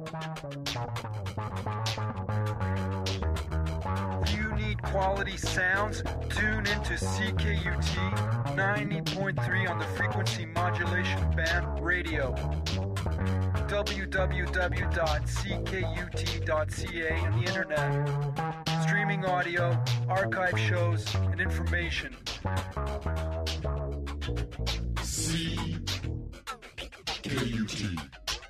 You need quality sounds? Tune into CKUT 90.3 on the frequency modulation band radio. www.ckut.ca on the internet. Streaming audio, archive shows, and information. CKUT.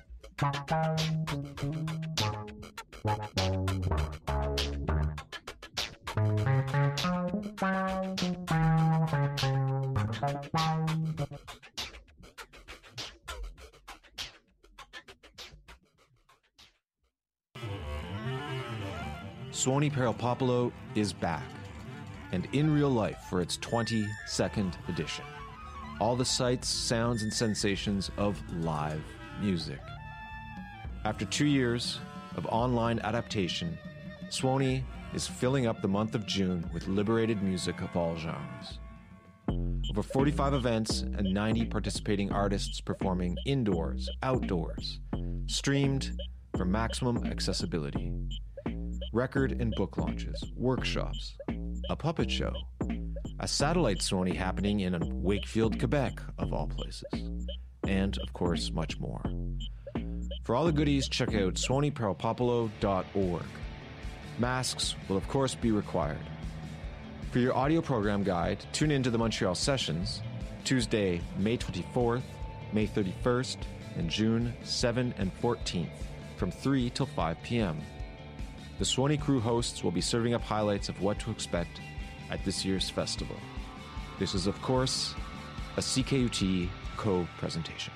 Suoni Peropopolo is back, and in real life for its 22nd edition. All the sights, sounds, and sensations of live music. After 2 years of online adaptation, Suoni is filling up the month of June with liberated music of all genres. Over 45 events and 90 participating artists performing indoors, outdoors, streamed for maximum accessibility. Record and book launches, workshops, a puppet show, a satellite Suoni happening in Wakefield, Quebec, of all places, and, of course, much more. For all the goodies, check out suoniperopopolo.org. Masks will, of course, be required. For your audio program guide, tune in to the Montreal Sessions, Tuesday, May 24th, May 31st, and June 7 and 14th, from 3 till 5 p.m. The Suoni crew hosts will be serving up highlights of what to expect at this year's festival. This is, of course, a CKUT co-presentation.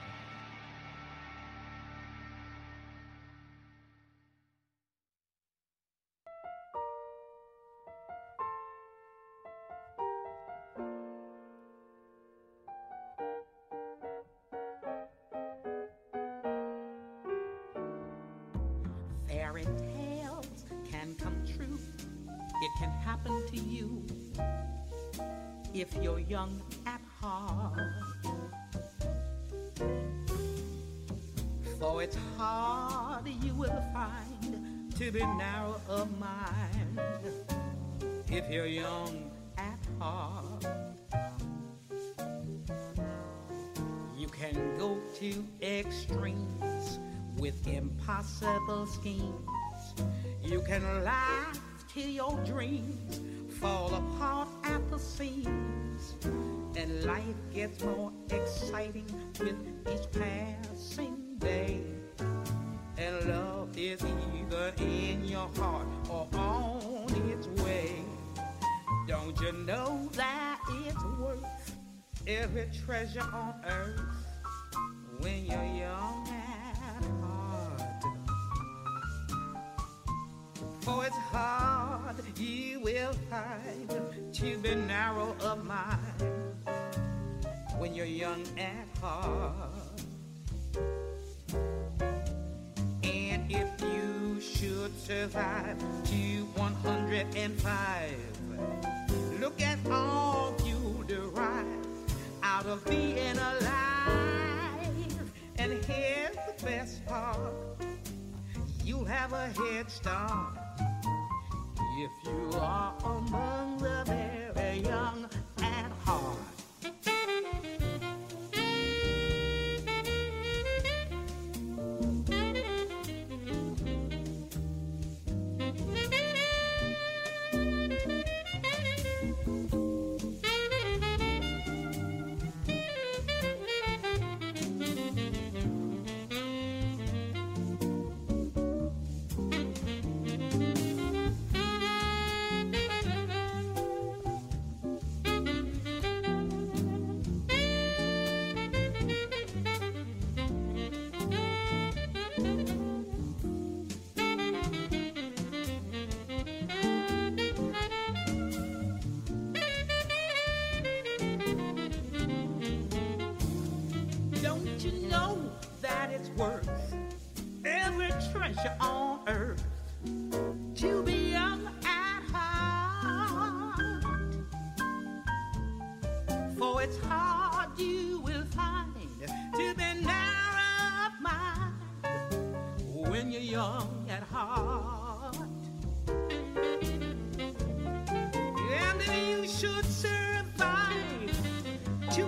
Fairy tales can come true. It can happen to you if you're young at heart. For it's hard you will find to be narrow of mind if you're young at heart. You can go to extremes with impossible schemes. You can laugh till your dreams fall apart at the seams, and life gets more exciting with each passing day. And love is either in your heart or on its way. Don't you know that it's worth every treasure on earth when you're young at heart? For it's hard you will find to be narrow of mind when you're young at heart. And if you should survive to 105, look at all you derive out of being alive. And here's the best part, you'll have a head start if you are among the very young at heart. Don't you know that it's worth every treasure on earth to be young at heart? For it's hard you will find to be narrow of mind when you're young at heart. And if you should survive to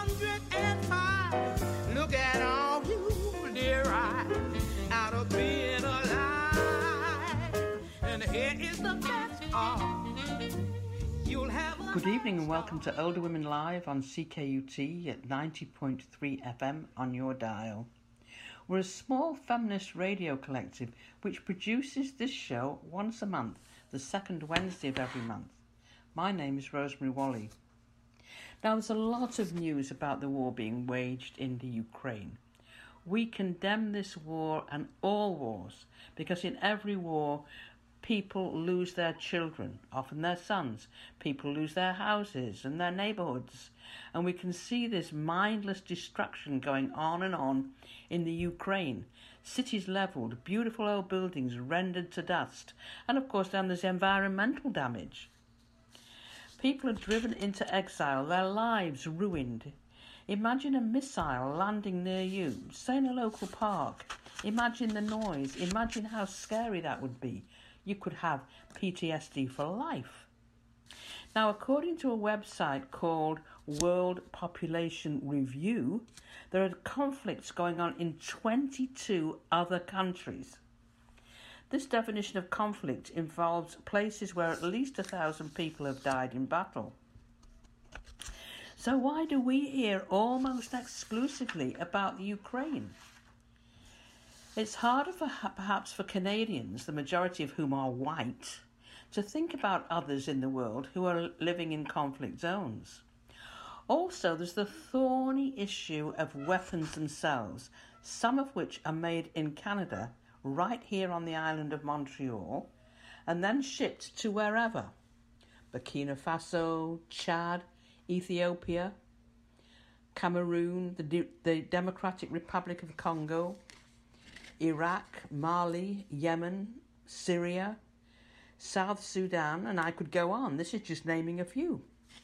105, look at all you derive out of being alive. And here is the best part. You'll have a Good evening and welcome to Older Women Live on CKUT at 90.3 FM on your dial. We're a small feminist radio collective which produces this show once a month, the second Wednesday of every month. My name is Rosemary Wally. Now, there's a lot of news about the war being waged in the Ukraine. We condemn this war and all wars because in every war, people lose their children, often their sons. People lose their houses and their neighbourhoods. And we can see this mindless destruction going on in the Ukraine. Cities levelled, beautiful old buildings rendered to dust. And of course then there's environmental damage. People are driven into exile, their lives ruined. Imagine a missile landing near you, say in a local park. Imagine the noise, imagine how scary that would be. You could have PTSD for life. Now, according to a website called World Population Review, there are conflicts going on in 22 other countries. This definition of conflict involves places where at least 1,000 people have died in battle. So why do we hear almost exclusively about the Ukraine? It's harder perhaps for Canadians, the majority of whom are white, to think about others in the world who are living in conflict zones. Also, there's the thorny issue of weapons themselves, some of which are made in Canada, right here on the island of Montreal, and then shipped to wherever. Burkina Faso, Chad, Ethiopia, Cameroon, the Democratic Republic of Congo, Iraq, Mali, Yemen, Syria, South Sudan, and I could go on. This is just naming a few.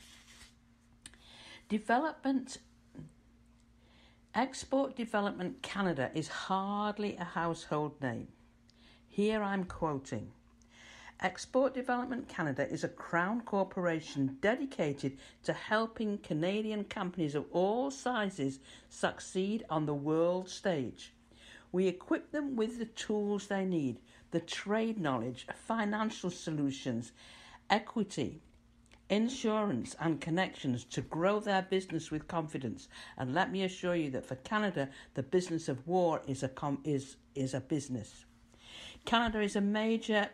Export Development Canada is hardly a household name. Here I'm quoting. Export Development Canada is a Crown corporation dedicated to helping Canadian companies of all sizes succeed on the world stage. We equip them with the tools they need, the trade knowledge, financial solutions, equity, insurance and connections to grow their business with confidence. And let me assure you that for Canada, the business of war is a business. Canada is a major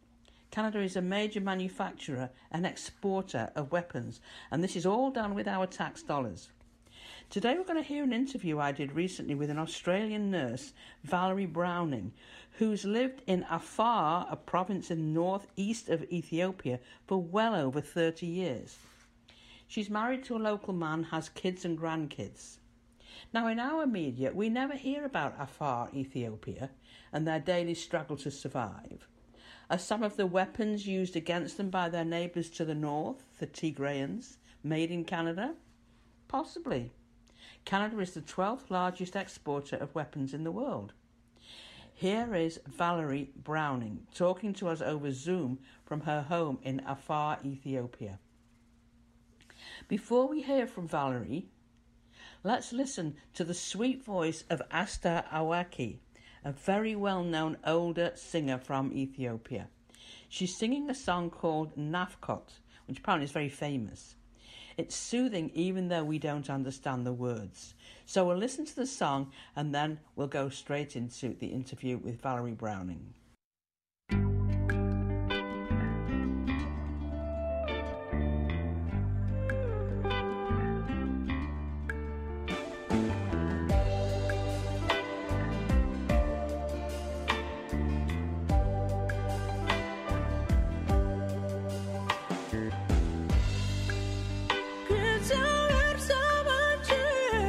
manufacturer and exporter of weapons, and this is all done with our tax dollars. Today we're going to hear an interview I did recently with an Australian nurse, Valerie Browning, who's lived in Afar, a province in the northeast of Ethiopia, for well over 30 years. She's married to a local man, has kids and grandkids. Now, in our media, we never hear about Afar, Ethiopia, and their daily struggle to survive. Are some of the weapons used against them by their neighbours to the north, the Tigrayans, made in Canada? Possibly. Canada is the 12th largest exporter of weapons in the world. Here is Valerie Browning talking to us over Zoom from her home in Afar, Ethiopia. Before we hear from Valerie, let's listen to the sweet voice of Asta Awaki, a very well-known older singer from Ethiopia. She's singing a song called Nafkot, which apparently is very famous. It's soothing even though we don't understand the words. So we'll listen to the song and then we'll go straight into the interview with Valerie Browning.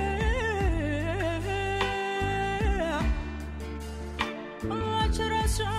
Watch it,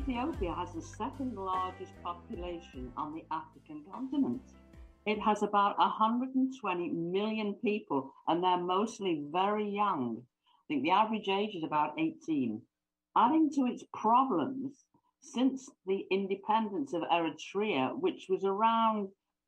Ethiopia has the second largest population on the African continent. It has about 120 million people, and they're mostly very young. I think the average age is about 18. Adding to its problems, since the independence of Eritrea, which was around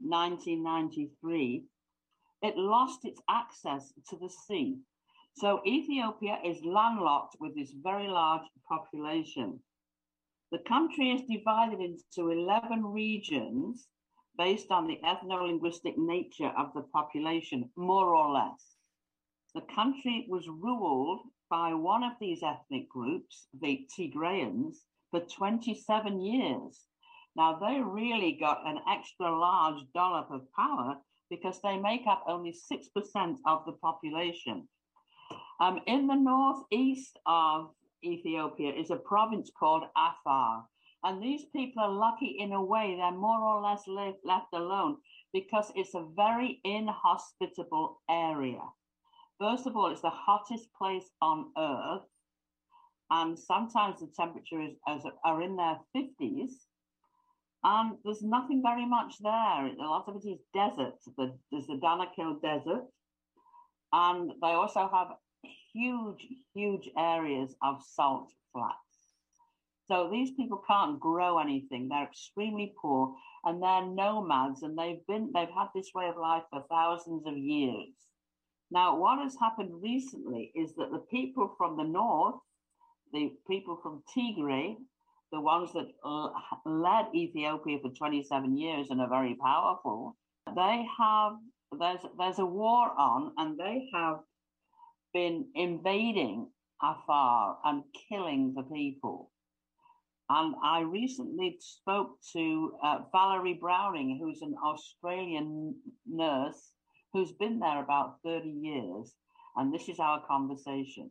1993, it lost its access to the sea. So Ethiopia is landlocked with this very large population. The country is divided into 11 regions based on the ethno-linguistic nature of the population, more or less. The country was ruled by one of these ethnic groups, the Tigrayans, for 27 years. Now, they really got an extra large dollop of power because they make up only 6% of the population. In the northeast of Ethiopia is a province called Afar. And these people are lucky in a way. They're more or less left alone because it's a very inhospitable area. First of all, it's the hottest place on earth. And sometimes the temperatures are in their 50s. And there's nothing very much there. A lot of it is desert. There's the Danakil Desert. And they also have huge, huge areas of salt flats. So these people can't grow anything. They're extremely poor and they're nomads, and they've had this way of life for thousands of years. Now, what has happened recently is that the people from the north, the people from Tigray, the ones that led Ethiopia for 27 years and are very powerful, there's a war on, and they have been invading Afar and killing the people. And I recently spoke to Valerie Browning, who's an Australian nurse who's been there about 30 years. And this is our conversation.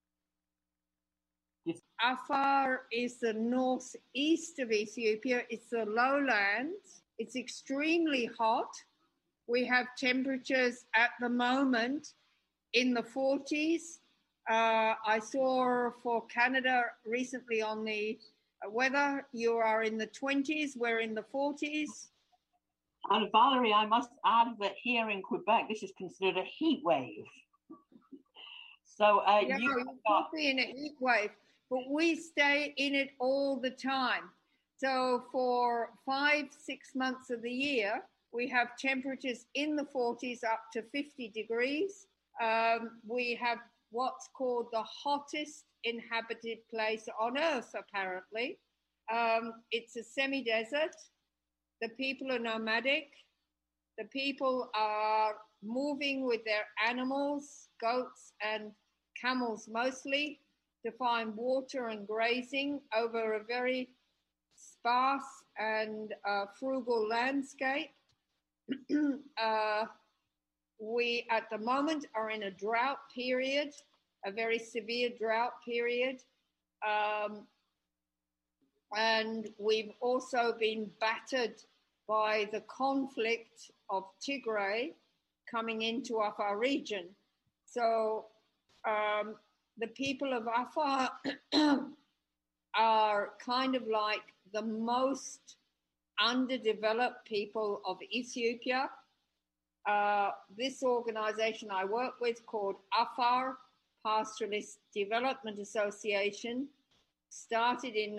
Afar is the northeast of Ethiopia. It's the lowlands. It's extremely hot. We have temperatures at the moment in the 40s. I saw for Canada recently on the weather, you are in the 20s, we're in the 40s. And Valerie, I must add that here in Quebec, this is considered a heat wave. So you could be in a heat wave, but we stay in it all the time. So for 5-6 months of the year, we have temperatures in the 40s up to 50 degrees. We have what's called the hottest inhabited place on earth, apparently. It's a semi-desert. The people are nomadic. The people are moving with their animals, goats and camels mostly, to find water and grazing over a very sparse and frugal landscape. We, at the moment, are in a drought period, a very severe drought period. And we've also been battered by the conflict of Tigray coming into Afar region. So the people of Afar are kind of like the most underdeveloped people of Ethiopia. This organization I work with, called Afar Pastoralist Development Association, started in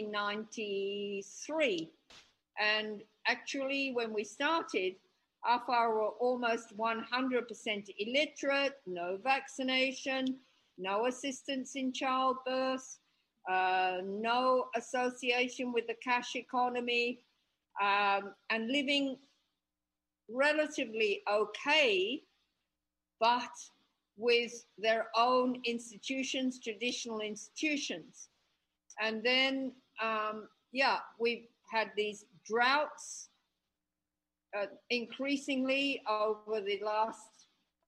1993. And actually, when we started, Afar were almost 100% illiterate, no vaccination, no assistance in childbirth, no association with the cash economy, and living relatively okay, but with their own institutions, traditional institutions. And then, we've had these droughts increasingly over the last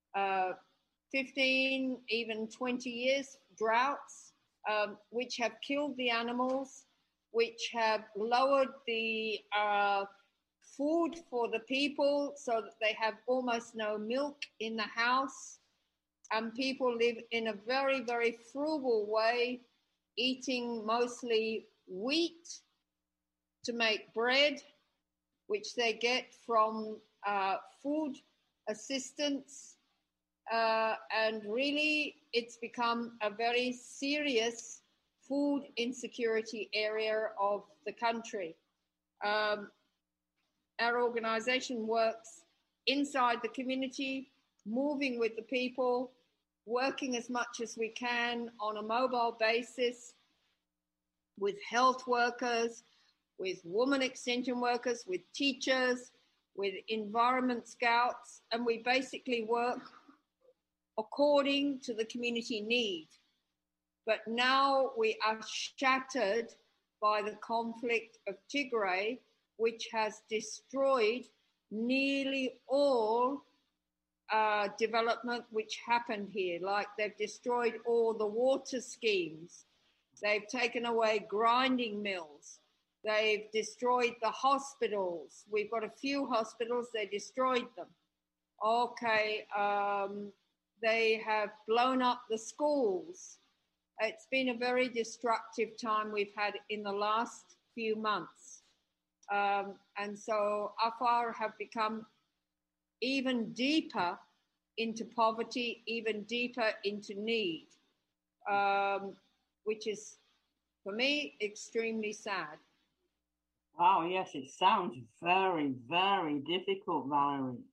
15, even 20 years, droughts, which have killed the animals, which have lowered the food for the people so that they have almost no milk in the house. And people live in a very, very frugal way, eating mostly wheat to make bread, which they get from food assistance. And really, it's become a very serious food insecurity area of the country. Our organization works inside the community, moving with the people, working as much as we can on a mobile basis with health workers, with women extension workers, with teachers, with environment scouts, and we basically work according to the community need. But now we are shattered by the conflict of Tigray, which has destroyed nearly all development which happened here. Like they've destroyed all the water schemes. They've taken away grinding mills. They've destroyed the hospitals. We've got a few hospitals, they destroyed them. Okay, they have blown up the schools. It's been a very destructive time we've had in the last few months. And so Afar have become even deeper into poverty, even deeper into need, which is, for me, extremely sad. Wow, yes, it sounds very, very difficult, Valerie.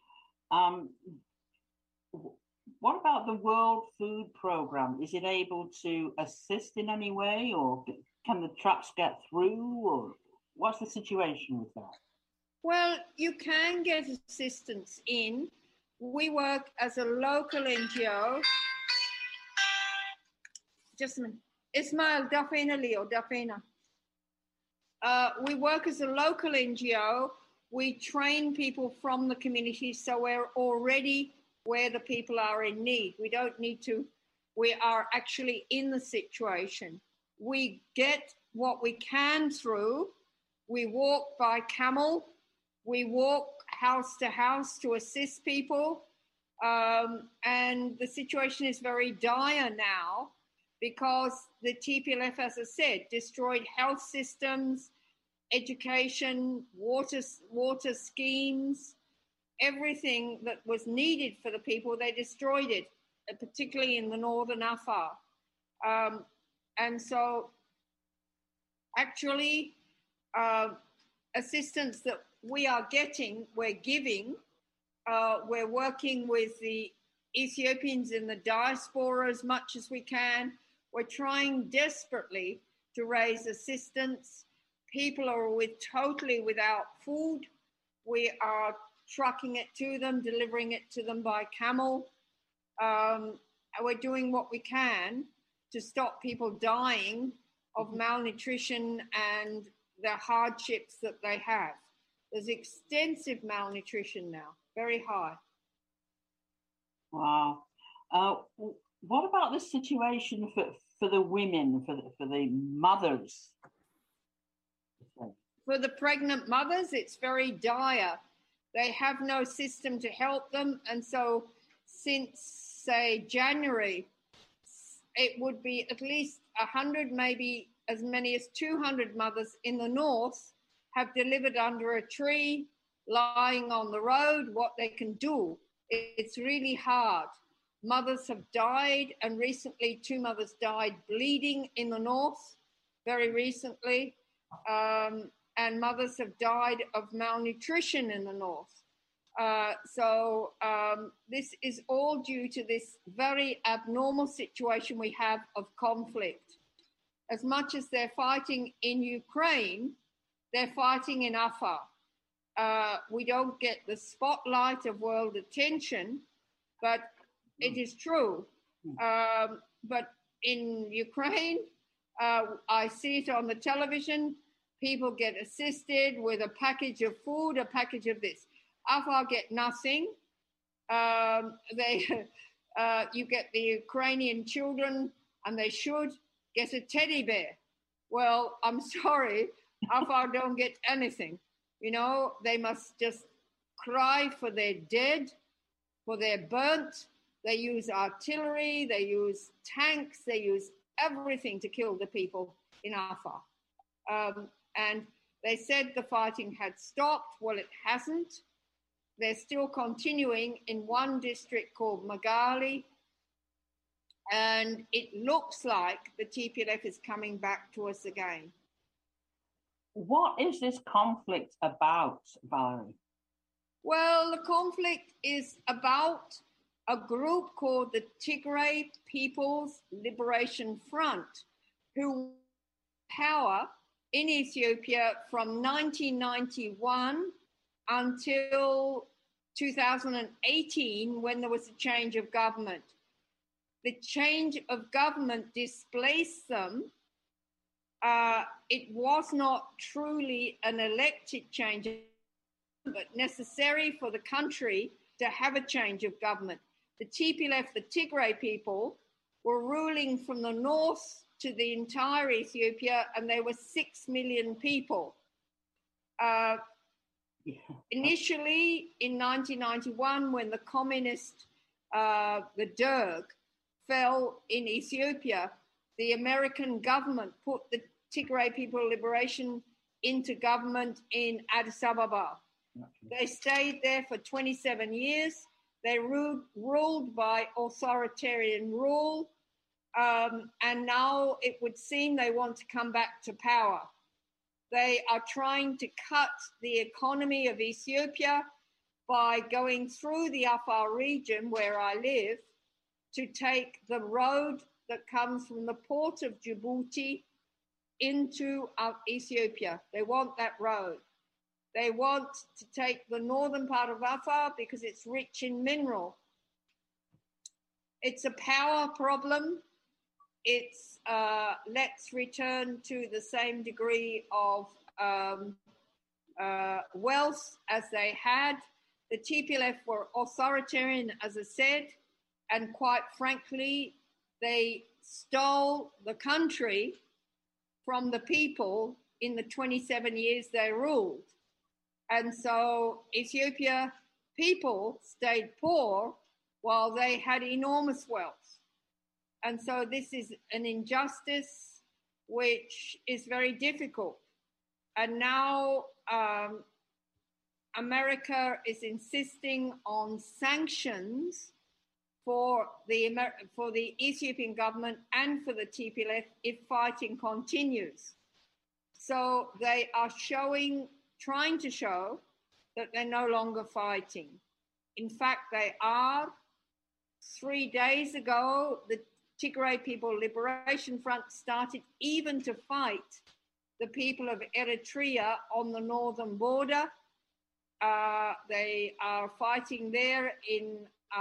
What about the World Food Programme? Is it able to assist in any way, or can the trucks get through, or what's the situation with that? Well, you can get assistance in. We work as a local NGO. Just a minute. Ismail, Dafina Leo, Dafina. We work as a local NGO. We train people from the community, so we're already where the people are in need. We don't need to, we are actually in the situation. We get what we can through. We walk by camel. We walk house to house to assist people. And the situation is very dire now because the TPLF, as I said, destroyed health systems, education, water schemes, everything that was needed for the people. They destroyed it, particularly in the northern Afar. And so actually assistance that we are getting, we're giving. We're working with the Ethiopians in the diaspora as much as we can. We're trying desperately to raise assistance. People are totally without food. We are trucking it to them, delivering it to them by camel. And we're doing what we can to stop people dying of malnutrition and the hardships that they have. There's extensive malnutrition now, very high. Wow. What about the situation for the women, for the mothers? For the pregnant mothers, it's very dire. They have no system to help them. And so since, say, January, it would be at least 100, maybe as many as 200 mothers in the north have delivered under a tree, lying on the road, what they can do. It's really hard. Mothers have died, and recently 2 mothers died bleeding in the north, very recently. And mothers have died of malnutrition in the north. So this is all due to this very abnormal situation we have of conflict. As much as they're fighting in Ukraine, they're fighting in Afar. We don't get the spotlight of world attention, but it is true. But in Ukraine, I see it on the television. People get assisted with a package of food, a package of this. Afar get nothing. You get the Ukrainian children, and they should get a teddy bear. Well, I'm sorry, Afar don't get anything. You know, they must just cry for their dead, for their burnt. They use artillery, they use tanks, they use everything to kill the people in Afar. And they said the fighting had stopped. Well, it hasn't. They're still continuing in one district called Magali. And it looks like the TPLF is coming back to us again. What is this conflict about, Valerie? Well, the conflict is about a group called the Tigray People's Liberation Front, who power in Ethiopia from 1991 until 2018, when there was a change of government. The change of government displaced them. It was not truly an elected change, but necessary for the country to have a change of government. The TPLF, the Tigray people, were ruling from the north to the entire Ethiopia, and they were 6 million people. Initially, in 1991, when the communist, the Derg, fell in Ethiopia, the American government put the Tigray People Liberation into government in Addis Ababa. They stayed there for 27 years. They ruled by authoritarian rule. And now it would seem they want to come back to power. They are trying to cut the economy of Ethiopia by going through the Afar region where I live to take the road that comes from the port of Djibouti into Ethiopia. They want that road. They want to take the northern part of Afar because it's rich in mineral. It's a power problem. It's let's return to the same degree of wealth as they had. The TPLF were authoritarian, as I said, and quite frankly, they stole the country from the people in the 27 years they ruled. And so Ethiopia people stayed poor while they had enormous wealth. And so this is an injustice which is very difficult. And now America is insisting on sanctions for the Ethiopian government and for the TPLF if fighting continues. So they are trying to show that they're no longer fighting. In fact, they are. 3 days ago, the Tigray People Liberation Front started even to fight the people of Eritrea on the northern border. They are fighting there in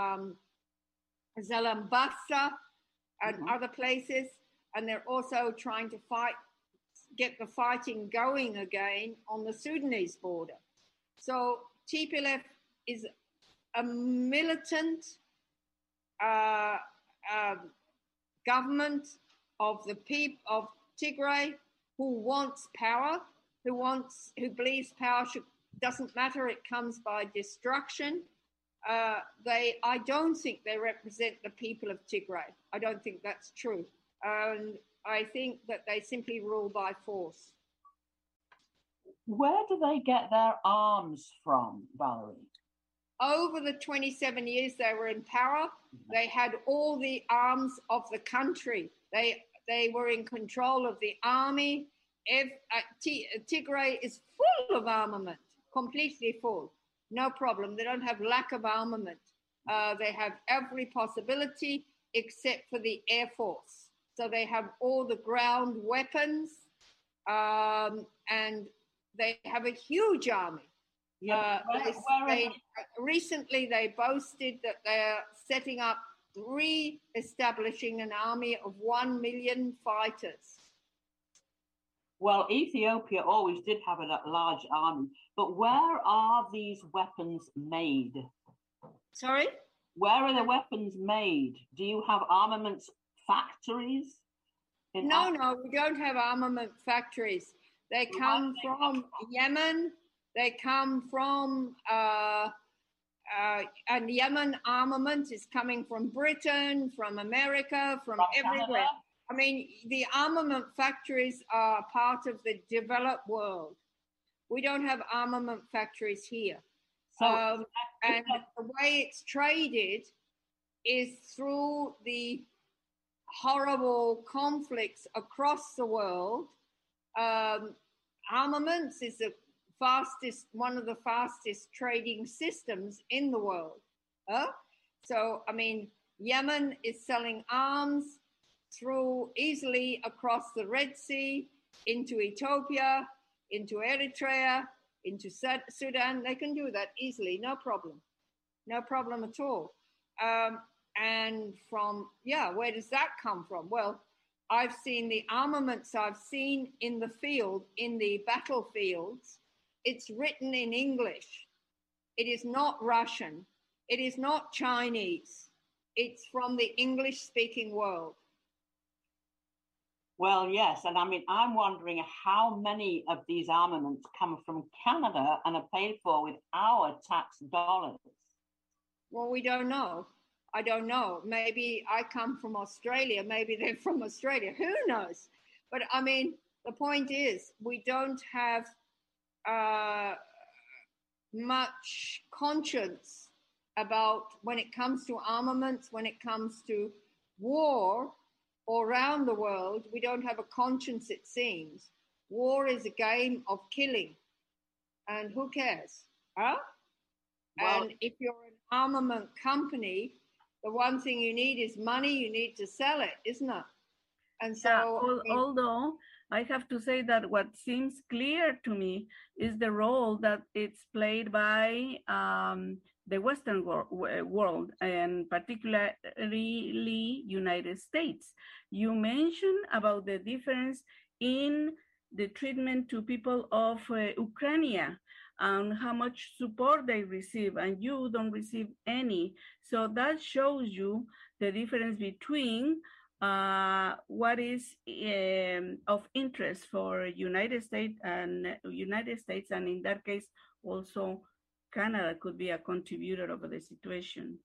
Zalambasa and other places, and they're also trying to get the fighting going again on the Sudanese border. So TPLF is a militant government of the people of Tigray who wants power, who believes power doesn't matter, it comes by destruction. I don't think they represent the people of Tigray. I don't think that's true. And I think that they simply rule by force. Where do they get their arms from, Valerie? Over the 27 years they were in power, they had all the arms of the country. They were in control of the army. Tigray is full of armament, completely full. No problem. They don't have lack of armament. They have every possibility except for the Air Force. So they have all the ground weapons, and they have a huge army. Recently they boasted that they're setting up, re-establishing an army of 1 million fighters. Well, Ethiopia always did have a large army, but where are these weapons made? Sorry? Where are the weapons made? Do you have armaments factories? No, we don't have armament factories. They come from Yemen. They come from, and Yemen armament is coming from Britain, from America, from everywhere. I mean, the armament factories are part of the developed world. We don't have armament factories here. So, and the way it's traded is through the horrible conflicts across the world. Armaments is one of the fastest trading systems in the world. So, I mean, Yemen is selling arms through easily across the Red Sea into Ethiopia, into Eritrea, into Sudan. They can do that easily, no problem at all. And from, where does that come from? Well, I've seen the armaments I've seen in the field, in the battlefields. It's written in English. It is not Russian. It is not Chinese. It's from the English-speaking world. Well, yes, and I mean, I'm wondering how many of these armaments come from Canada and are paid for with our tax dollars. Well, we don't know. I don't know. Maybe I come from Australia. Maybe they're from Australia. Who knows? But I mean, the point is, we don't have much conscience about when it comes to armaments, when it comes to war all around the world. We don't have a conscience, it seems. War is a game of killing. And who cares? Huh? Well, and if you're an armament company, the one thing you need is money. You need to sell it, isn't it? And so, although I have to say that what seems clear to me is the role that it's played by the Western world, and particularly United States. You mentioned about the difference in the treatment to people of Ukraine and how much support they receive, and you don't receive any. So that shows you the difference between what is of interest for United States, and in that case also Canada could be a contributor of the situation.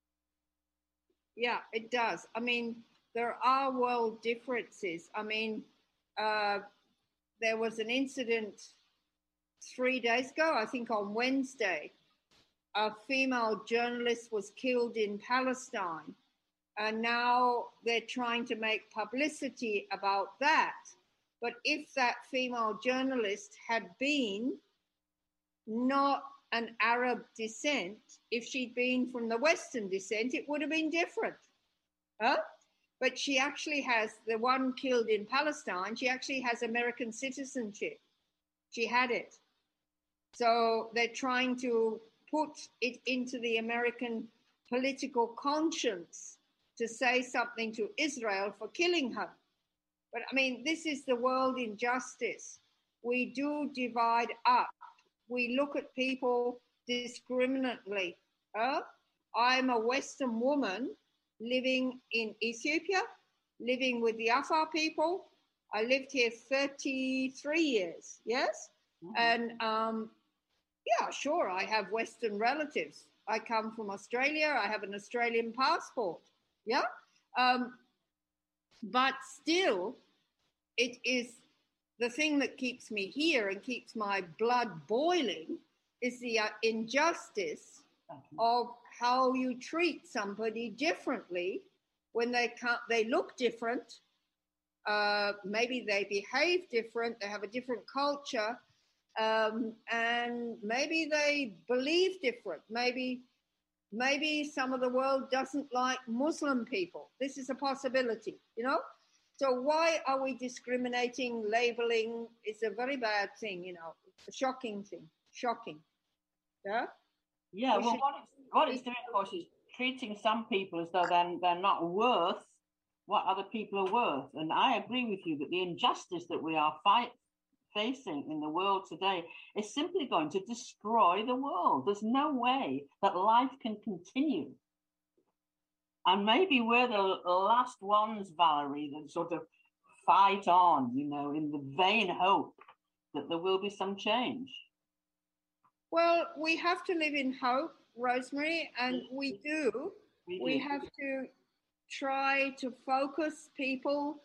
Yeah, it does. I mean, there are world differences. I mean, there was an incident 3 days ago, I think on Wednesday. A female journalist was killed in Palestine. And now they're trying to make publicity about that. But if that female journalist had been not an Arab descent, if she'd been from the Western descent, it would have been different. But she actually has, the one killed in Palestine, she actually has American citizenship. She had it. So they're trying to put it into the American political conscience to say something to Israel for killing her. But I mean, this is the world injustice. We do divide up. We look at people discriminately. I'm a Western woman living in Ethiopia, living with the Afar people. I lived here 33 years, yes? Mm-hmm. And yeah, sure, I have Western relatives. I come from Australia. I have an Australian passport. Yeah. But still, it is the thing that keeps me here and keeps my blood boiling is the injustice of how you treat somebody differently when they look different. Maybe they behave different. They have a different culture. And maybe they believe different. Maybe some of the world doesn't like Muslim people. This is a possibility, you know? So why are we discriminating, labeling? It's a very bad thing, you know, a shocking thing, shocking. Yeah? Yeah, well, what it's doing, of course, is treating some people as though they're not worth what other people are worth. And I agree with you that the injustice that we are facing in the world today is simply going to destroy the world. There's no way that life can continue. And maybe we're the last ones, Valerie, that sort of fight on, you know, in the vain hope that there will be some change. Well, we have to live in hope, Rosemary, and we do. We have to try to focus people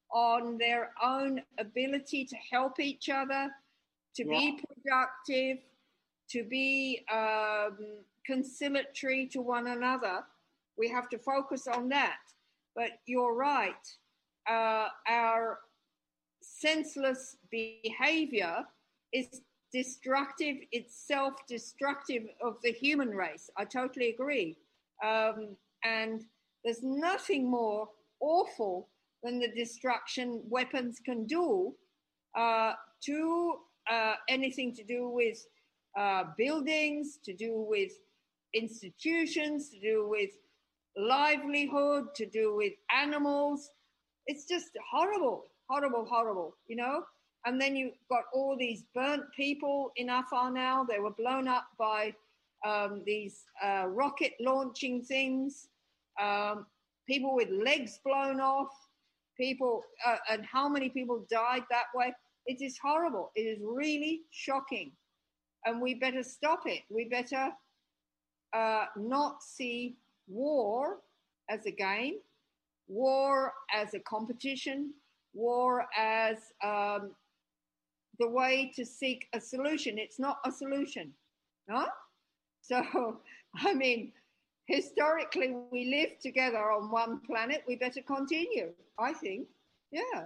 on their own ability to help each other, to be productive, to be conciliatory to one another. We have to focus on that. But you're right. Our senseless behavior is destructive. It's self-destructive of the human race. I totally agree. And there's nothing more awful than the destruction weapons can do to anything to do with buildings, to do with institutions, to do with livelihood, to do with animals. It's just horrible, horrible, horrible, you know? And then you've got all these burnt people in Afar now. They were blown up by these rocket launching things, people with legs blown off, people, and how many people died that way. It is horrible. It is really shocking. And we better stop it. We better not see war as a game, war as a competition, war as the way to seek a solution. It's not a solution, no? So, I mean, historically, we live together on one planet. We better continue, I think. Yeah.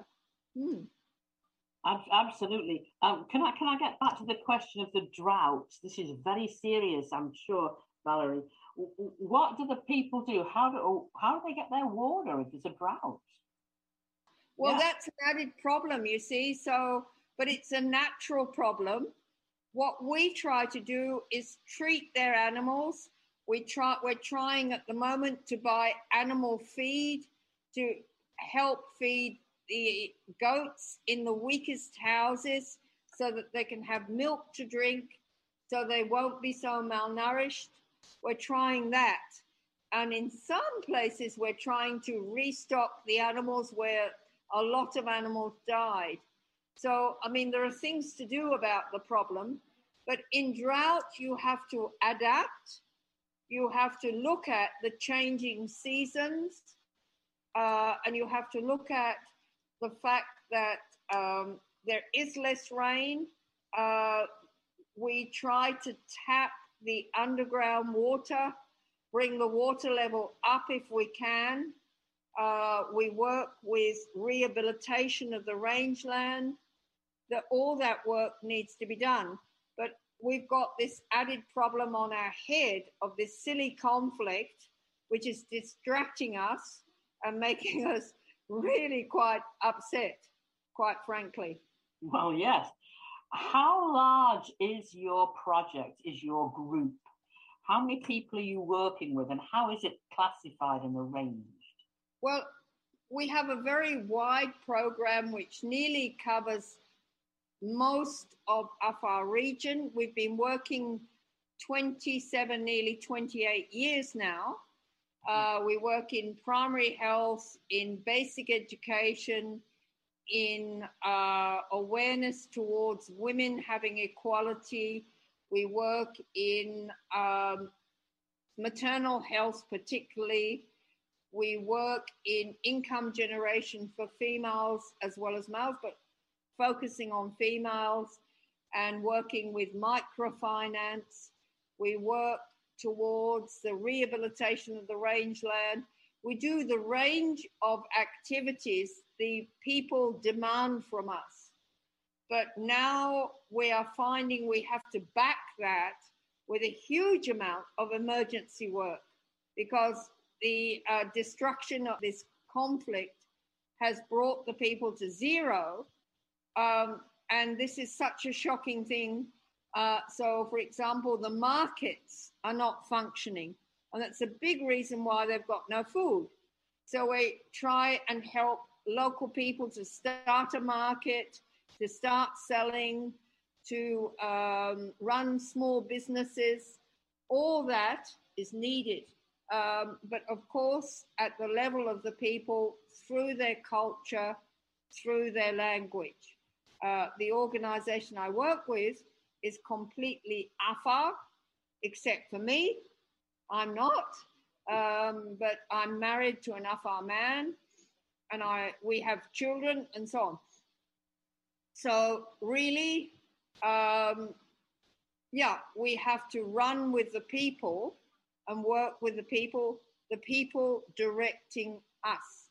Absolutely. Can I get back to the question of the droughts? This is very serious, I'm sure, Valerie. What do the people do? How do they get their water if there's a drought? Well, that's an added problem, you see. So, but it's a natural problem. What we try to do is treat their animals. We're trying at the moment to buy animal feed to help feed the goats in the weakest houses so that they can have milk to drink, so they won't be so malnourished. We're trying that. And in some places, we're trying to restock the animals where a lot of animals died. So, I mean, there are things to do about the problem, but in drought, you have to adapt. You have to look at the changing seasons, and you have to look at the fact that there is less rain. We try to tap the underground water, bring the water level up if we can. We work with rehabilitation of the rangeland. All that work needs to be done. But we've got this added problem on our head of this silly conflict, which is distracting us and making us really quite upset, quite frankly. Well, yes. How large is your project, is your group? How many people are you working with, and how is it classified and arranged? Well, we have a very wide program which nearly covers most of our region. We've been working 27, nearly 28 years now. We work in primary health, in basic education, in awareness towards women having equality. We work in maternal health particularly. We work in income generation for females as well as males, but focusing on females, and working with microfinance. We work towards the rehabilitation of the rangeland. We do the range of activities the people demand from us. But now we are finding we have to back that with a huge amount of emergency work, because the destruction of this conflict has brought the people to zero. And this is such a shocking thing. So, for example, the markets are not functioning, and that's a big reason why they've got no food. So we try and help local people to start a market, to start selling, to run small businesses. All that is needed. But of course, at the level of the people, through their culture, through their language. The organization I work with is completely Afar, except for me. I'm not, but I'm married to an Afar man, and we have children and so on. So really, we have to run with the people and work with the people directing us.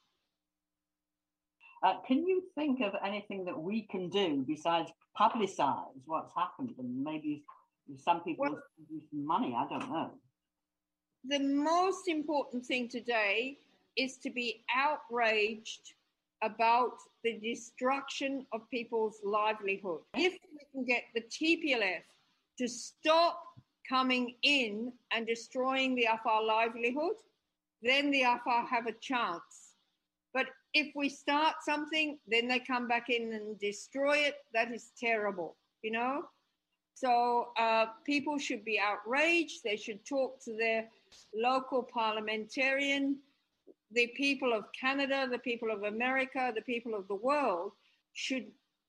Can you think of anything that we can do besides publicize what's happened, and maybe some people use money? I don't know. The most important thing today is to be outraged about the destruction of people's livelihood. If we can get the TPLF to stop coming in and destroying the Afar livelihood, then the Afar have a chance. But if we start something, then they come back in and destroy it. That is terrible, you know? So people should be outraged. They should talk to their local parliamentarian. The people of Canada, the people of America, the people of the world should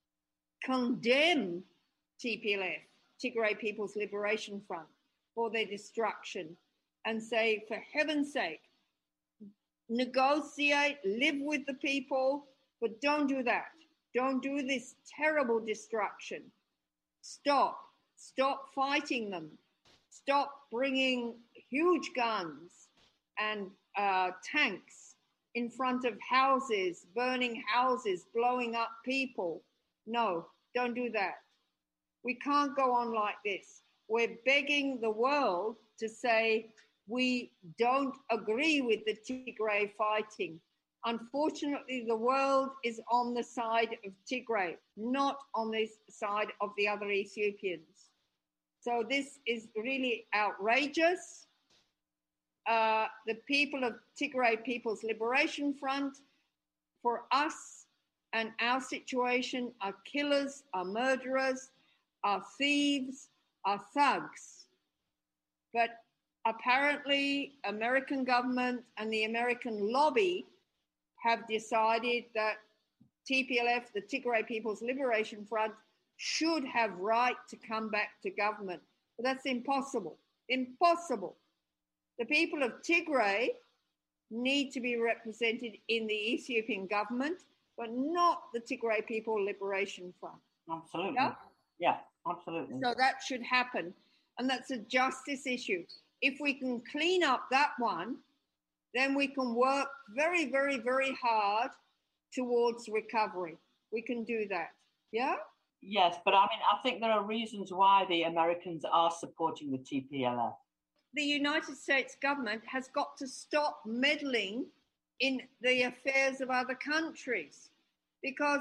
condemn TPLF, Tigray People's Liberation Front, for their destruction and say, for heaven's sake, negotiate, live with the people, but don't do that. Don't do this terrible destruction. Stop fighting them. Stop bringing huge guns and tanks in front of houses, burning houses, blowing up people. No, don't do that. We can't go on like this. We're begging the world to say we don't agree with the Tigray fighting. Unfortunately, the world is on the side of Tigray, not on the side of the other Ethiopians. So this is really outrageous. The people of Tigray People's Liberation Front, for us and our situation, are killers, are murderers, are thieves, are thugs. But apparently, American government and the American lobby have decided that TPLF, the Tigray People's Liberation Front, should have right to come back to government. But that's impossible. Impossible. The people of Tigray need to be represented in the Ethiopian government, but not the Tigray People Liberation Front. Absolutely. Yeah, absolutely. So that should happen. And that's a justice issue. If we can clean up that one, then we can work very, very, very hard towards recovery. We can do that. Yeah? Yes, but I think there are reasons why the Americans are supporting the TPLF. The United States government has got to stop meddling in the affairs of other countries, because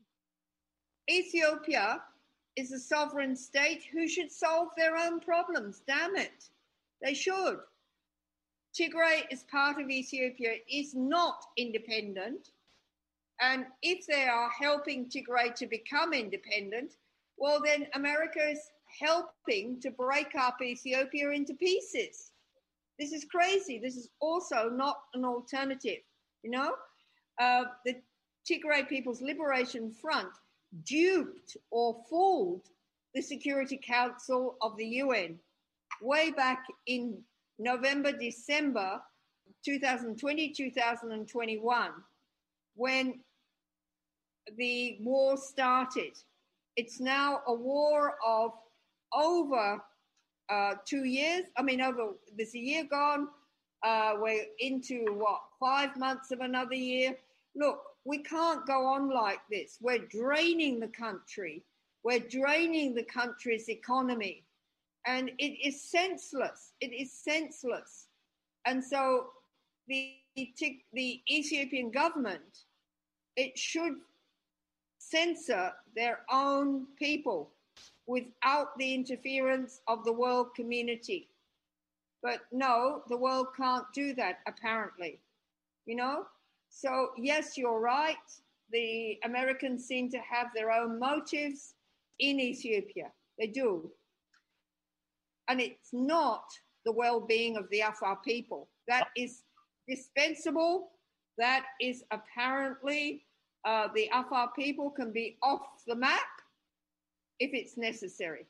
Ethiopia is a sovereign state who should solve their own problems. Damn it. They should. Tigray is part of Ethiopia, is not independent. And if they are helping Tigray to become independent, well, then America is helping to break up Ethiopia into pieces. This is crazy. This is also not an alternative. You know, the Tigray People's Liberation Front duped or fooled the Security Council of the UN way back in November, December 2020, 2021, when the war started. It's now a war of over 2 years. There's a year gone. We're into 5 months of another year. Look, we can't go on like this. We're draining the country. We're draining the country's economy. And it is senseless. It is senseless. And so the Ethiopian government, it should censor their own people without the interference of the world community. But no, the world can't do that, apparently. You know? So, yes, you're right. The Americans seem to have their own motives in Ethiopia. They do. And it's not the well-being of the Afar people. That is dispensable. That is apparently the Afar people can be off the map if it's necessary.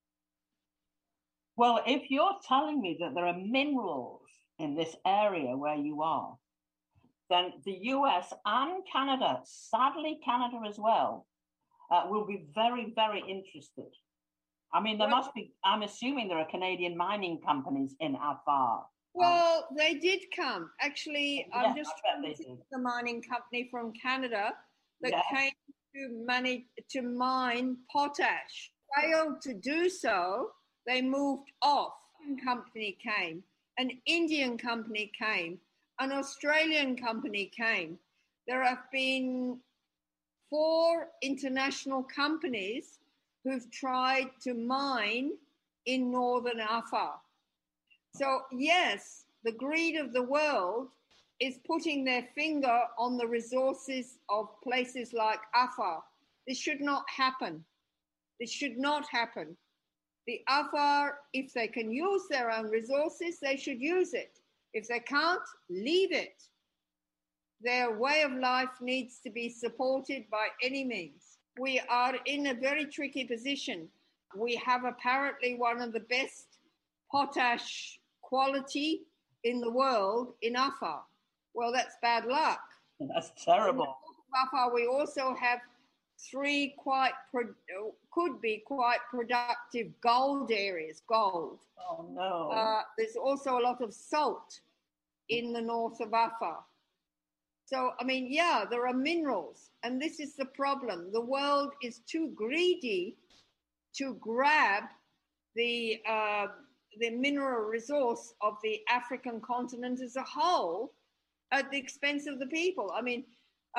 Well, if you're telling me that there are minerals in this area where you are, then the US and Canada, sadly Canada as well, will be very, very interested. I mean, there must be, I'm assuming there are Canadian mining companies in Afar. Well, they did come. Actually, I'm just the mining company from Canada that came to mine potash. Failed to do so, they moved off. An company came, an Indian company came, an Australian company came. There have been 4 international companies who've tried to mine in northern Afar. So yes, the greed of the world is putting their finger on the resources of places like Afar. This should not happen. This should not happen. The Afar, if they can use their own resources, they should use it. If they can't, leave it. Their way of life needs to be supported by any means. We are in a very tricky position. We have apparently one of the best potash quality in the world in Afar. Well, that's bad luck. That's terrible. In Afar, we also have 3 could be quite productive gold areas, gold. Oh, no. There's also a lot of salt in the north of Afar. So, I mean, yeah, there are minerals, and this is the problem. The world is too greedy to grab the mineral resource of the African continent as a whole at the expense of the people. I mean,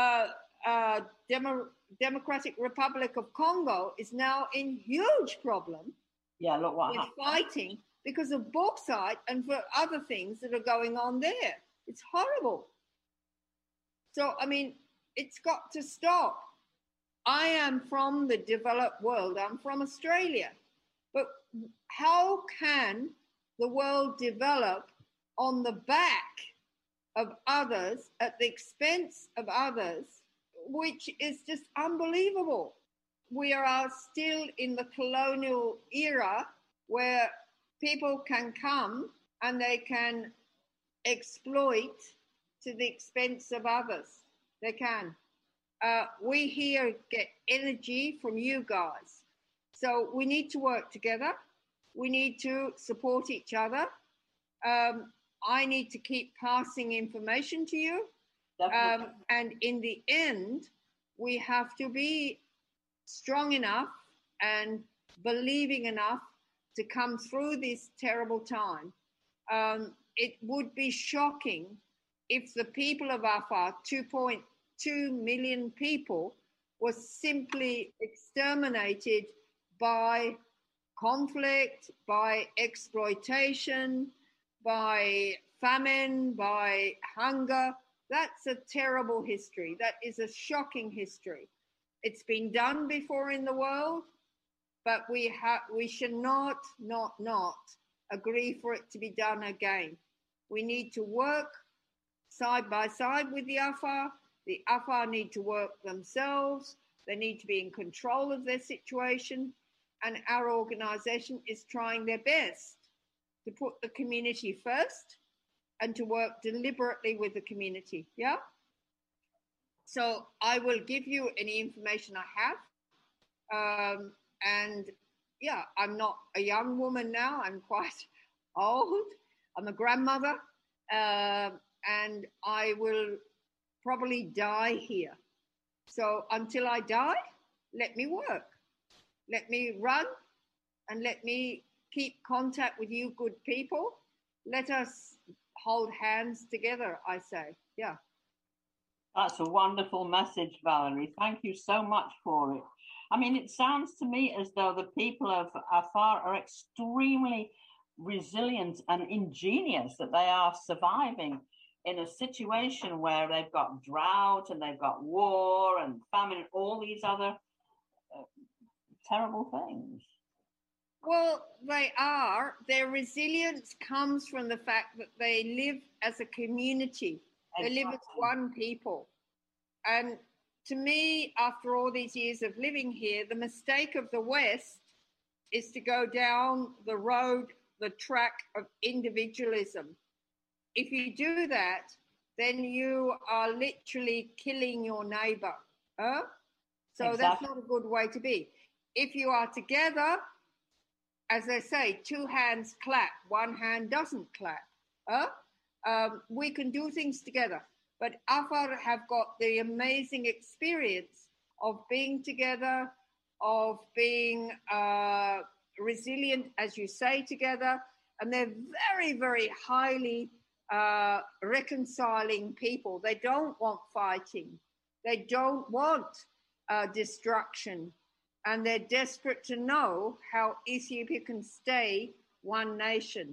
Democratic Republic of Congo is now in huge problem. Yeah, look what happened. Fighting because of bauxite and for other things that are going on there. It's horrible. So, I mean, it's got to stop. I am from the developed world. I'm from Australia. But how can the world develop on the back of others, at the expense of others, which is just unbelievable? We are still in the colonial era where people can come and they can exploit to the expense of others. They can. We here get energy from you guys. So we need to work together. We need to support each other. I need to keep passing information to you. And in the end, we have to be strong enough and believing enough to come through this terrible time. It would be shocking if the people of Afar, 2.2 million people, were simply exterminated by conflict, by exploitation, by famine, by hunger. That's a terrible history. That is a shocking history. It's been done before in the world, but we should not agree for it to be done again. We need to work side by side with the Afar. The Afar need to work themselves. They need to be in control of their situation. And our organization is trying their best to put the community first and to work deliberately with the community. Yeah? So I will give you any information I have. And yeah, I'm not a young woman now. I'm quite old. I'm a grandmother. And I will probably die here. So until I die, let me work. Let me run and let me keep contact with you good people. Let us hold hands together, I say. Yeah. That's a wonderful message, Valerie. Thank you so much for it. I mean, it sounds to me as though the people of Afar are extremely resilient and ingenious, that they are surviving in a situation where they've got drought and they've got war and famine and all these other terrible things. Well, they are. Their resilience comes from the fact that they live as a community. Exactly. They live as one people. And to me, after all these years of living here, the mistake of the West is to go down the road, the track of individualism. If you do that, then you are literally killing your neighbor. So that's not a good way to be. If you are together, as they say, two hands clap, one hand doesn't clap. We can do things together. But Afar have got the amazing experience of being together, of being resilient, as you say, together. And they're very, very highly reconciling people. They don't want fighting. They don't want destruction. And they're desperate to know how Ethiopia can stay one nation.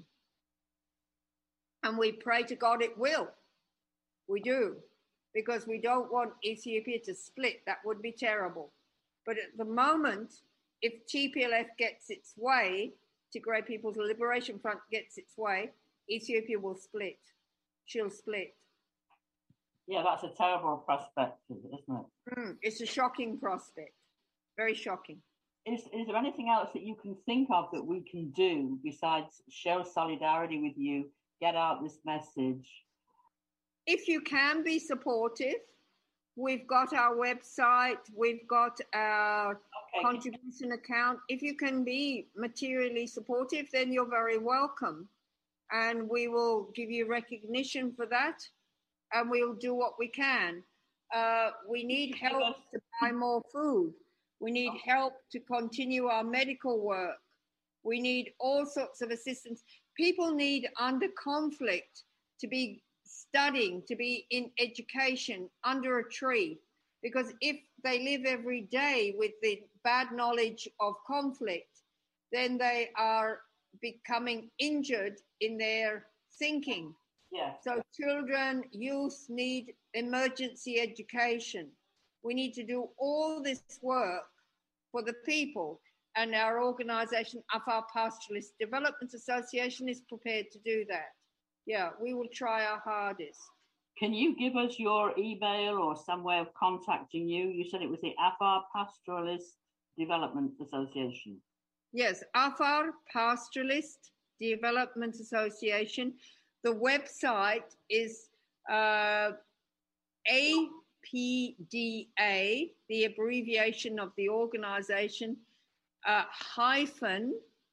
And we pray to God it will. We do. Because we don't want Ethiopia to split. That would be terrible. But at the moment, if TPLF gets its way, Tigray People's Liberation Front gets its way, Ethiopia will split. She'll split. Yeah, that's a terrible prospect, isn't it? It's a shocking prospect. Very shocking. Is there anything else that you can think of that we can do besides show solidarity with you, get out this message? If you can be supportive, we've got our website, we've got our contribution account. If you can be materially supportive, then you're very welcome. And we will give you recognition for that. And we'll do what we can. We need help to buy more food. We need help to continue our medical work. We need all sorts of assistance. People need, under conflict, to be studying, to be in education under a tree. Because if they live every day with the bad knowledge of conflict, then they are becoming injured in their thinking. Yeah. So children, youth need emergency education. We need to do all this work for the people, and our organization, Afar Pastoralist Development Association, is prepared to do that. Yeah, we will try our hardest. Can you give us your email or some way of contacting you? You said it was the Afar Pastoralist Development Association. Yes, Afar Pastoralist Development Association. The website is APDA, the abbreviation of the organization, hyphen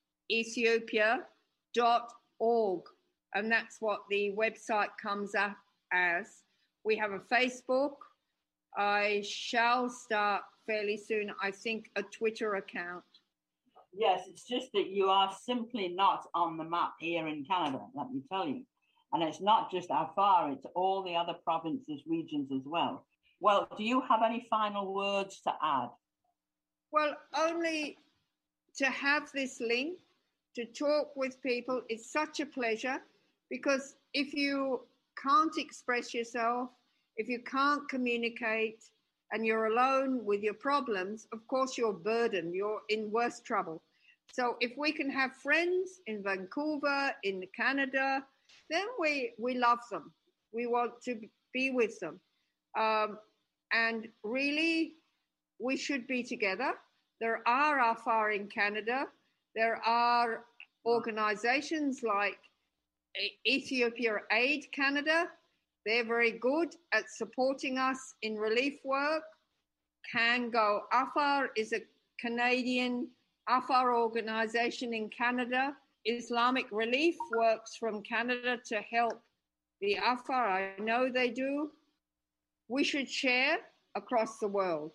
Ethiopia.org. And that's what the website comes up as. We have a Facebook. I shall start fairly soon, I think, a Twitter account. Yes, it's just that you are simply not on the map here in Canada, let me tell you. And it's not just Afar, it's all the other provinces, regions as well. Well, do you have any final words to add? Well, only to have this link, to talk with people is such a pleasure, because if you can't express yourself, if you can't communicate, and you're alone with your problems, of course you're burdened, you're in worse trouble. So if we can have friends in Vancouver, in Canada, then we love them. We want to be with them. And really, we should be together. There are Afar in Canada. There are organizations like Ethiopia Aid Canada. They're very good at supporting us in relief work. Cango Afar is a Canadian Afar organization in Canada. Islamic Relief works from Canada to help the Afar. I know they do. We should share across the world.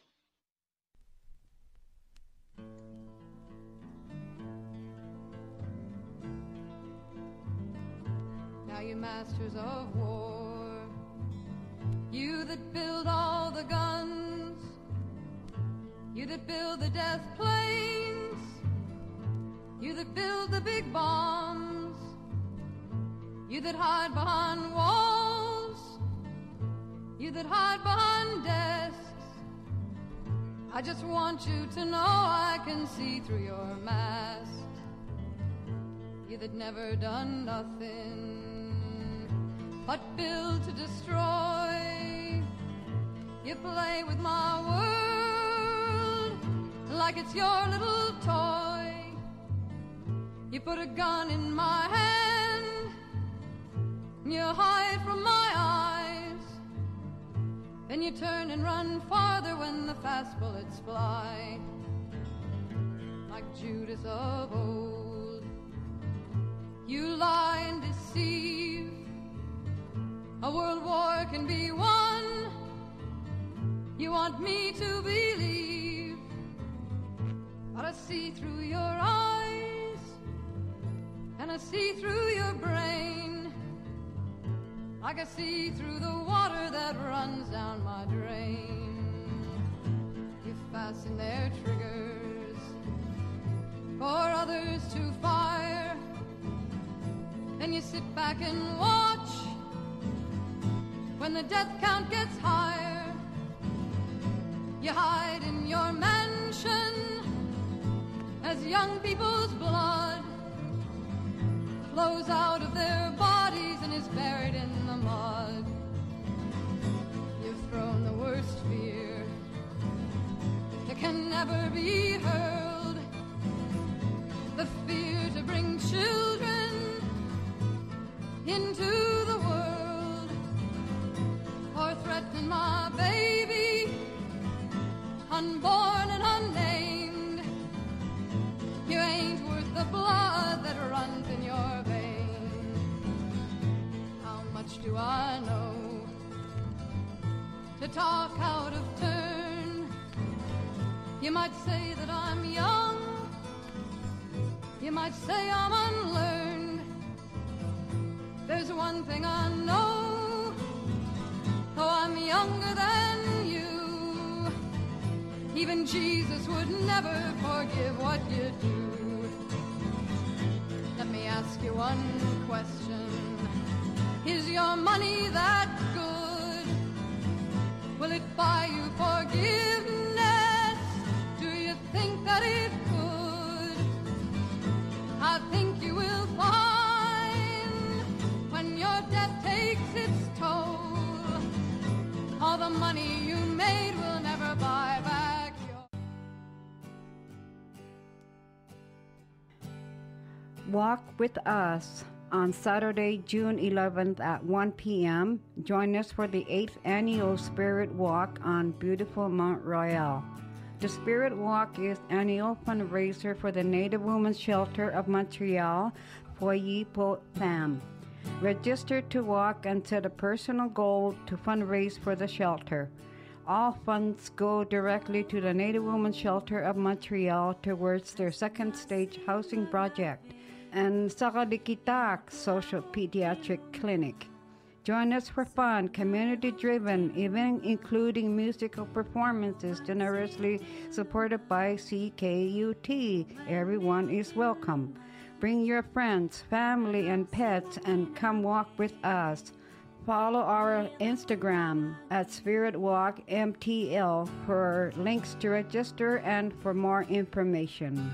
Now you masters of war, you that build all the guns, you that build the death planes, you that build the big bombs, you that hide behind walls, you that hide behind desks. I just want you to know I can see through your mask. You that never done nothing but build to destroy. You play with my world like it's your little toy. You put a gun in my hand, you hide from my eyes. Then you turn and run farther when the fast bullets fly. Like Judas of old, you lie and deceive. A world war can be won. You want me to believe, but I see through your eyes, and I see through your brain, like I see through the water that runs down my drain. You fasten their triggers for others to fire, and you sit back and watch when the death count gets higher. You hide in your mansion as young people's blood flows out of their bodies and is buried in the mud. You've thrown the worst fear that can never be hurled, the fear to bring children into the world, or threaten my baby, unborn and unnamed. You ain't worth the blood that runs in your veins. How much do I know to talk out of turn? You might say that I'm young, you might say I'm unlearned. There's one thing I know, though I'm younger than you, even Jesus would never forgive what you do. Let me ask you one question. Is your money that good? Will it buy you forgiveness? Do you think that it could? I think you will find when your death takes its toll, all the money you made will never buy back your... Walk with us on Saturday, June 11th at 1 p.m. Join us for the 8th annual Spirit Walk on beautiful Mount Royal. The Spirit Walk is an annual fundraiser for the Native Women's Shelter of Montreal, Foyer pour Femmes. Register to walk and set a personal goal to fundraise for the shelter. All funds go directly to the Native Women's Shelter of Montreal towards their second stage housing project and Sakalikitak Social Pediatric Clinic. Join us for fun, community-driven, event including musical performances generously supported by CKUT. Everyone is welcome. Bring your friends, family, and pets and come walk with us. Follow our Instagram at SpiritWalkMTL for links to register and for more information.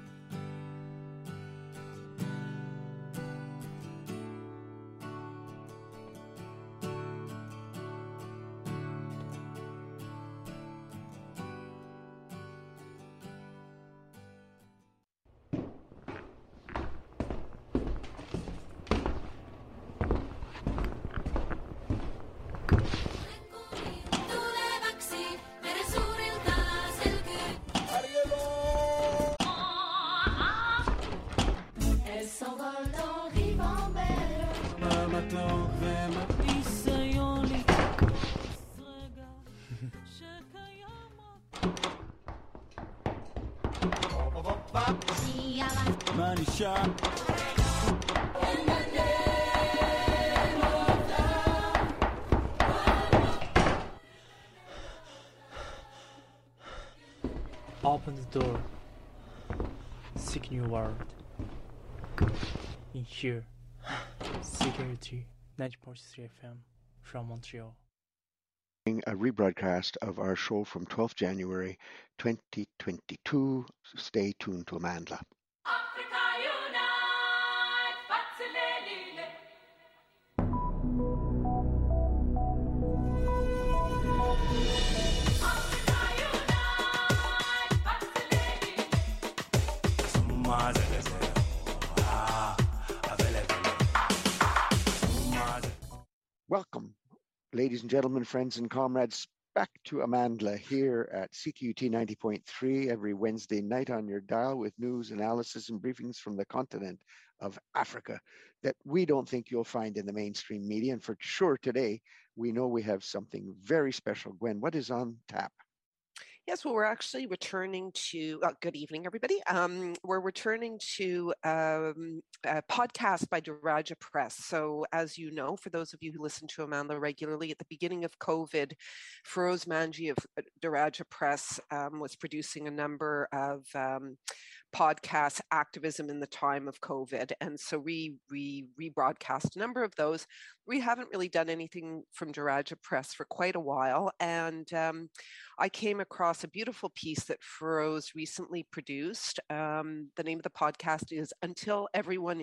Open the door. Seek new world. In here, CKUT 90.3 FM from Montreal. A rebroadcast of our show from 12th January 2022. Stay tuned to Amandla. Welcome Ladies and gentlemen, friends and comrades, back to Amandla here at CQT 90.3 every Wednesday night on your dial with news, analysis, and briefings from the continent of Africa that we don't think you'll find in the mainstream media. And for sure today, we know we have something very special. Gwen, what is on tap? Yes, well, we're actually returning to, good evening, everybody. We're returning to a podcast by Daraja Press. So as you know, for those of you who listen to Amandla regularly, at the beginning of COVID, Feroz Manji of Daraja Press was producing a number of podcast activism in the time of COVID. And so we rebroadcast a number of those. We haven't really done anything from Daraja Press for quite a while. And I came across a beautiful piece that Feroz recently produced. The name of the podcast is Until Everyone